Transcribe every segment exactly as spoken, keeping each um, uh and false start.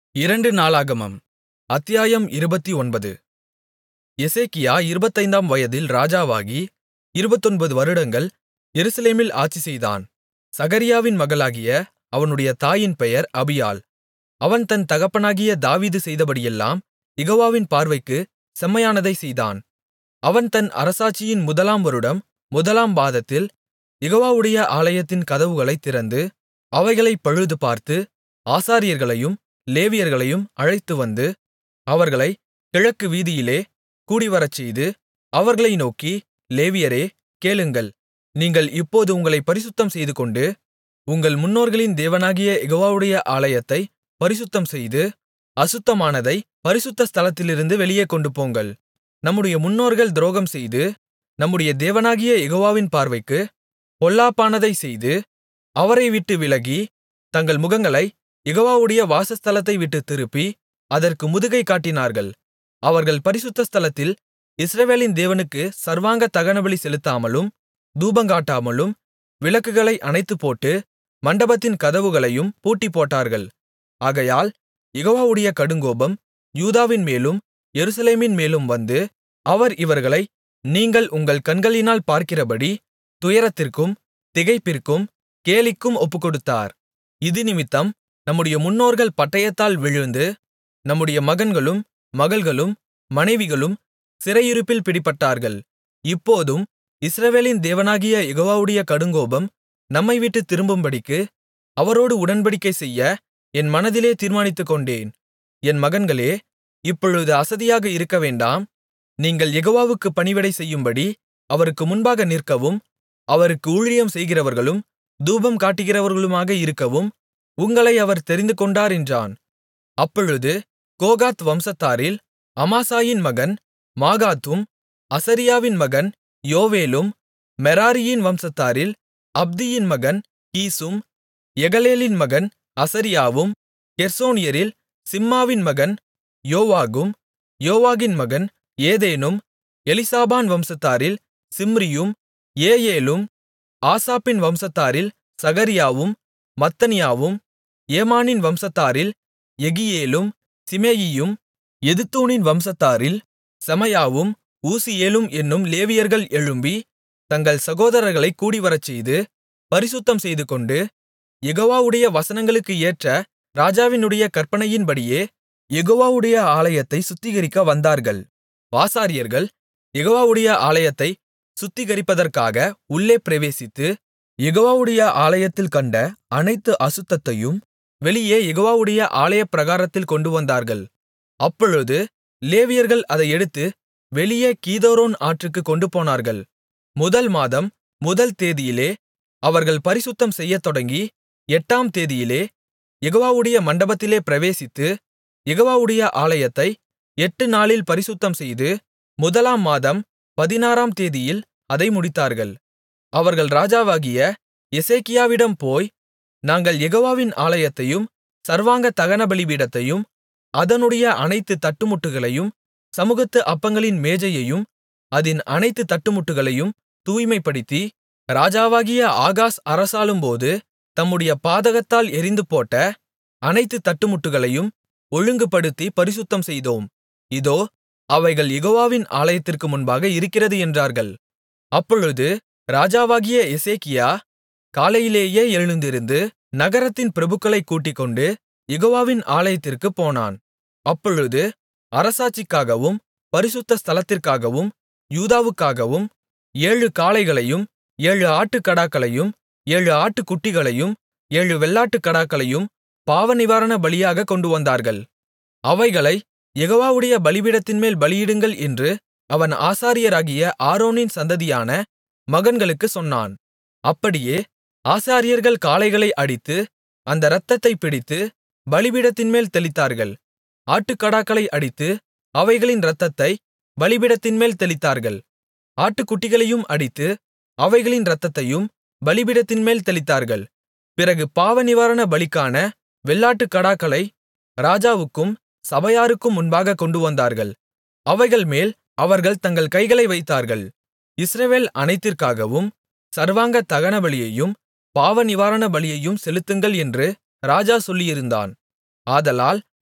இரண்டு நாளாகமம் அத்தியாயம் இருபத்தொன்பது. எசேக்கியா இருபத்தைந்தாம் வயதில் ராஜாவாகி இருபத்தொன்பது வருடங்கள் எருசலேமில் ஆட்சிசெய்தான். சகரியாவின் மகளாகிய அவனுடைய தாயின் பெயர் அபியாள். அவன் தன் தகப்பனாகிய தாவீது செய்தபடியெல்லாம் யெகோவாவின் பார்வைக்குச் செம்மையானதைச் செய்தான். அவன் தன் அரசாட்சியின் முதலாம் வருடம் முதலாம் மாதத்தில் யெகோவாவுடைய ஆலயத்தின் கதவுகளைத் திறந்து அவைகளைப் பழுதுபார்த்து ஆசாரியர்களையும் லேவியர்களையும் அழைத்துவந்து அவர்களைக் கிழக்கு வீதியிலே கூடிவரச்செய்து அவர்களை நோக்கி, லேவியரே, கேளுங்கள். நீங்கள் இப்போது உங்களைப் பரிசுத்தம் செய்துகொண்டு உங்கள் முன்னோர்களின் தேவனாகிய யெகோவாவுடைய ஆலயத்தைப் பரிசுத்தம்செய்து அசுத்தமானதைப் பரிசுத்த ஸ்தலத்திலிருந்து வெளியே கொண்டுபோங்கள். நம்முடைய முன்னோர்கள் துரோகம்செய்து நம்முடைய தேவனாகிய யெகோவாவின் பார்வைக்குப் பொல்லாப்பானதைச் செய்து அவரை விட்டு விலகி தங்கள் முகங்களைக் யெகோவாவுடைய வாசஸ்தலத்தை விட்டுத் திருப்பி அதற்கு முதுகைக் காட்டினார்கள். அவர்கள் பரிசுத்த ஸ்தலத்தில் இஸ்ரவேலின் தேவனுக்குச் சர்வாங்க தகனபலி செலுத்தாமலும் தூபங்காட்டாமலும் விளக்குகளை அணைத்துப்போட்டு மண்டபத்தின் கதவுகளையும் பூட்டிப்போட்டார்கள். ஆகையால் யெகோவாவுடைய கடுங்கோபம் யூதாவின் மேலும் எருசலேமின் மேலும் வந்து அவர் இவர்களை நீங்கள் உங்கள் கண்களினால் பார்க்கிறபடி துயரத்திற்கும் திகைப்பிற்கும் கேலிக்கும் ஒப்புக்கொடுத்தார். இதினிமித்தம் நம்முடைய முன்னோர்கள் பட்டயத்தால் விழுந்து நம்முடைய மகன்களும் மகள்களும் மனைவிகளும் சிறையிருப்பில் பிடிபட்டார்கள். இப்போதும் இஸ்ரவேலின் தேவனாகிய யெகோவாவுடைய கடுங்கோபம் நம்மை விட்டுத் திரும்பும்படிக்கு அவரோடு உடன்படிக்கை செய்ய என் மனதிலே தீர்மானித்துக்கொண்டேன். என் மகன்களே, இப்பொழுது அசதியாக இருக்கவேண்டாம். நீங்கள் யெகோவாவுக்குப் பணிவிடை செய்யும்படி அவருக்கு முன்பாக நிற்கவும் அவருக்கு ஊழியம் செய்கிறவர்களும் தூபம் காட்டுகிறவர்களுமாக இருக்கவும் உங்களை அவர் தெரிந்துகொண்டார் என்றான். அப்பொழுது கோகாத் வம்சத்தாரில் அமாசாயின் மகன் மாகாத்தும் அசரியாவின் மகன் யோவேலும் மெராரியின் வம்சத்தாரில் அப்தியின் மகன் கீசும் எகலேலின் மகன் அசரியாவும் கெர்சோனியரில் சிம்மாவின் மகன் யோவாகும் யோவாகின் மகன் ஏதேனும் எலிசாபான் வம்சத்தாரில் சிம்ரியும் ஏயேலும் ஆசாப்பின் வம்சத்தாரில் சகரியாவும் மத்தனியாவும் ஏமானின் வம்சத்தாரில் யெகியேலும் சிமேயியும் எதுத்தூனின் வம்சத்தாரில் செமாயாவும் ஊசியேலும் என்னும் லேவியர்கள் எழும்பி தங்கள் சகோதரர்களைக் கூடிவரச்செய்து பரிசுத்தம் செய்துகொண்டு யெகோவாவுடைய வசனங்களுக்கு ஏற்ற ராஜாவினுடைய கற்பனையின்படியே யெகோவாவுடைய ஆலயத்தைச் சுத்திகரிக்க வந்தார்கள். ஆசாரியர்கள் யெகோவாவுடைய ஆலயத்தைச் சுத்திகரிப்பதற்காக உள்ளே பிரவேசித்து யெகோவாவுடைய ஆலயத்தில் கண்ட அனைத்து அசுத்தத்தையும் வெளியே யெகோவாவுடைய ஆலயப்பிராகாரத்தில் கொண்டுவந்தார்கள். அப்பொழுது லேவியர்கள் அதை எடுத்து வெளியே கீதரோன் ஆற்றுக்குக் கொண்டுபோனார்கள். முதல் மாதம் முதல் தேதியிலே அவர்கள் பரிசுத்தம் செய்யத் தொடங்கி எட்டாம் தேதியிலே யெகோவாவுடைய மண்டபத்திலே பிரவேசித்து யெகோவாவுடைய ஆலயத்தை எட்டு நாளில் பரிசுத்தம் செய்து முதலாம் மாதம் பதினாறாம் தேதியில் அதை முடித்தார்கள். அவர்கள் ராஜாவாகிய எசேக்கியாவிடம் போய், நாங்கள் யெகோவாவின் ஆலயத்தையும் சர்வாங்க தகனபலிபீடத்தையும் அதனுடைய அனைத்து தட்டுமுட்டுகளையும் சமுகத்து அப்பங்களின் மேஜையையும் அதின் அனைத்து தட்டுமுட்டுகளையும் தூய்மைப்படுத்தி ராஜாவாகிய ஆகாஸ் அரசாளும்போது தம்முடைய பாதகத்தால் எறிந்துபோட்ட அனைத்து தட்டுமுட்டுகளையும் ஒழுங்குபடுத்தி பரிசுத்தம் செய்தோம். இதோ அவைகள் யெகோவாவின் ஆலயத்திற்கு முன்பாக இருக்கிறது என்றார்கள். அப்பொழுது ராஜாவாகிய எசேக்கியா காலையிலேயே எழுந்திருந்து நகரத்தின் பிரபுக்களைக் கூட்டிக்கொண்டு யெகோவாவின் ஆலயத்திற்குப் போனான். அப்பொழுது அரசாட்சிக்காகவும் பரிசுத்த ஸ்தலத்திற்காகவும் யூதாவுக்காகவும் ஏழு காளைகளையும் ஏழு ஆட்டுக்கடாக்களையும் ஏழு ஆட்டுக்குட்டிகளையும் ஏழு வெள்ளாட்டுக்கடாக்களையும் பாவநிவாரண பலியாகக் கொண்டுவந்தார்கள். அவைகளை யெகோவாவுடைய பலிபீடத்தின்மேல் பலியிடுங்கள் என்று அவன் ஆசாரியராகிய ஆரோனின் சந்ததியான மகன்களுக்குச் சொன்னான். அப்படியே ஆசாரியர்கள் காளைகளை அடித்து அந்த இரத்தத்தைப் பிடித்து பலிபீடத்தின்மேல் தெளித்தார்கள். ஆட்டுக்கடாக்களை அடித்து அவைகளின் இரத்தத்தைப் பலிபீடத்தின்மேல் தெளித்தார்கள். ஆட்டுக்குட்டிகளையும் அடித்து அவைகளின் இரத்தத்தையும் பலிபீடத்தின்மேல் தெளித்தார்கள். பிறகு பாவநிவாரண பலிக்கான வெள்ளாட்டுக்கடாக்களை ராஜாவுக்கும் சபையாருக்கும் முன்பாகக் கொண்டுவந்தார்கள். அவைகள் மேல் அவர்கள் தங்கள் கைகளை வைத்தார்கள். இஸ்ரவேல் அனைத்திற்காகவும் சர்வாங்க தகனபலியையும் பாவநிவாரண பலியையும் செலுத்துங்கள் என்று ராஜா சொல்லியிருந்தான். ஆதலால்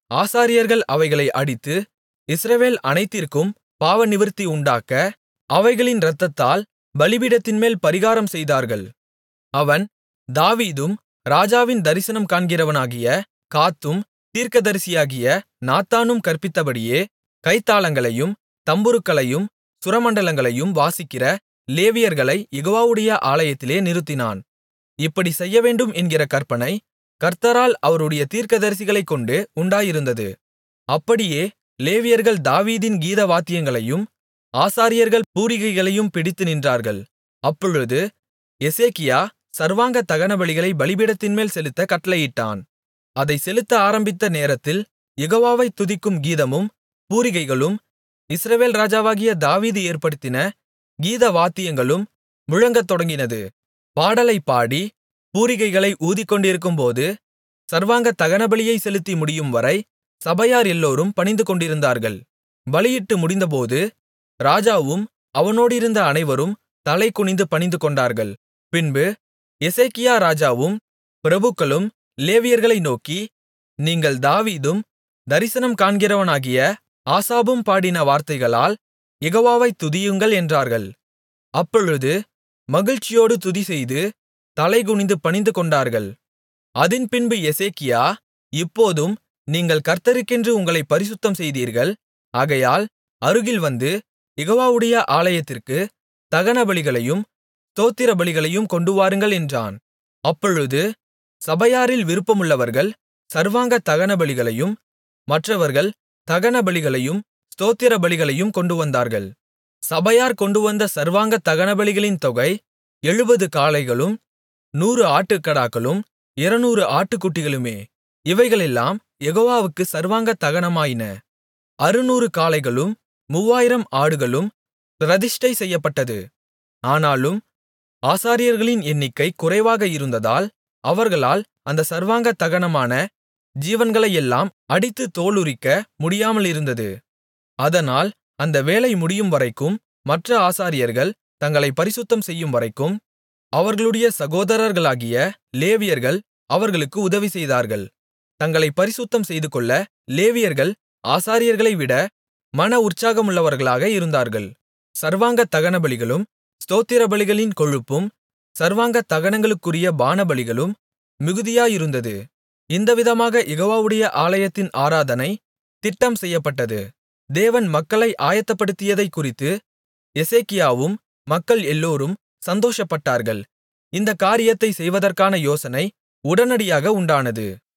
ஆசாரியர்கள் அவைகளை அடித்து இஸ்ரவேல் அனைத்திற்கும் பாவநிவிர்த்தி உண்டாக்க அவைகளின் இரத்தத்தால் பலிபீடத்தின்மேல் பரிகாரம் செய்தார்கள். அவன் தாவீதும் ராஜாவின் தரிசனம் காண்கிறவனாகிய காத்தும் தீர்க்கதரிசியாகிய நாத்தானும் கற்பித்தபடியே கைத்தாளங்களையும் தம்புருக்களையும் சுரமண்டலங்களையும் வாசிக்கிற லேவியர்களைக் யெகோவாவுடைய ஆலயத்திலே நிறுத்தினான். இப்படி செய்யவேண்டும் என்கிற கற்பனை கர்த்தரால் அவருடைய தீர்க்கதரிசிகளைக் கொண்டு உண்டாயிருந்தது. அப்படியே லேவியர்கள் தாவீதின் கீதவாத்தியங்களையும் ஆசாரியர்கள் பூரிகைகளையும் பிடித்து நின்றார்கள். அப்பொழுது எசேக்கியா சர்வாங்க தகனபலிகளை பலிபீடத்தின்மேல் செலுத்த கட்டளையிட்டான். அதை செலுத்த ஆரம்பித்த நேரத்தில் யெகோவாவை துதிக்கும் கீதமும் பூரிகைகளும் இஸ்ரவேல் ராஜாவாகிய தாவீது ஏற்படுத்தின கீதவாத்தியங்களும் முழங்கத் தொடங்கினது. பாடலைப் பாடி பூரிகைகளை ஊதிக்கொண்டிருக்கும்போது சர்வாங்க தகனபலியை செலுத்தி முடியும்வரை சபையார் எல்லோரும் பணிந்துகொண்டிருந்தார்கள். பலியிட்டு முடிந்தபோது ராஜாவும் அவனோடிருந்த அனைவரும் தலை குனிந்து பணிந்துகொண்டார்கள். பின்பு எசேக்கியா ராஜாவும் பிரபுக்களும் லேவியர்களை நோக்கி, நீங்கள் தாவீதும் தரிசனம் காண்கிறவனாகிய ஆசாபும் பாடின வார்த்தைகளால் யெகோவாவைத் துதியுங்கள் என்றார்கள். அப்பொழுது மகிழ்ச்சியோடு துதிசெய்து தலைகுனிந்து பணிந்துகொண்டார்கள். அதின்பின்பு எசேக்கியா, இப்போதும் நீங்கள் கர்த்தருக்கென்று உங்களைப் பரிசுத்தம் செய்தீர்கள். ஆகையால் அருகில் வந்து யெகோவாவுடைய ஆலயத்திற்கு தகனபலிகளையும் ஸ்தோத்திரபலிகளையும் கொண்டுவாருங்கள் என்றான். அப்பொழுது சபையாரில் விருப்பமுள்ளவர்கள் சர்வாங்க தகனபலிகளையும் மற்றவர்கள் தகனபலிகளையும் ஸ்தோத்திரபலிகளையும் கொண்டுவந்தார்கள். சபையார் கொண்டுவந்த சர்வாங்க தகனபலிகளின் தொகை எழுபது காளைகளும் நூறு ஆட்டுக்கடாக்களும் இருநூறு ஆட்டுக்குட்டிகளுமே. இவைகளெல்லாம் யெகோவாவுக்கு சர்வாங்க தகனமாயின. அறுநூறு காளைகளும் மூவாயிரம் ஆடுகளும் பிரதிஷ்டை செய்யப்பட்டது. ஆனாலும் ஆசாரியர்களின் எண்ணிக்கை குறைவாக இருந்ததால் அவர்களால் அந்த சர்வாங்க தகனமான ஜீவன்களையெல்லாம் அடித்து தோலுரிக்க முடியாமலிருந்தது. அதனால் அந்த வேலை முடியும்வரைக்கும் மற்ற ஆசாரியர்கள் தங்களைப் பரிசுத்தம் செய்யும்வரைக்கும் அவர்களுடைய சகோதரர்களாகிய லேவியர்கள் அவர்களுக்கு உதவி செய்தார்கள். தங்களைப் பரிசுத்தம் செய்துகொள்ள லேவியர்கள் ஆசாரியர்களைவிட மன உற்சாகமுள்ளவர்களாக இருந்தார்கள். சர்வாங்க தகனபலிகளும் ஸ்தோத்திரபலிகளின் கொழுப்பும் சர்வாங்க தகனங்களுக்குரிய பானபலிகளும் மிகுதியாயிருந்தது. இந்த விதமாக யெகோவாவுடைய ஆலயத்தின் ஆராதனை திட்டம் செய்யப்பட்டது. தேவன் மக்களை ஆயத்தப்படுத்தியதைக் குறித்து எசேக்கியாவும் மக்கள் எல்லோரும் சந்தோஷப்பட்டார்கள். இந்தக் காரியத்தைச் செய்வதற்கான யோசனை உடனடியாக உண்டானது.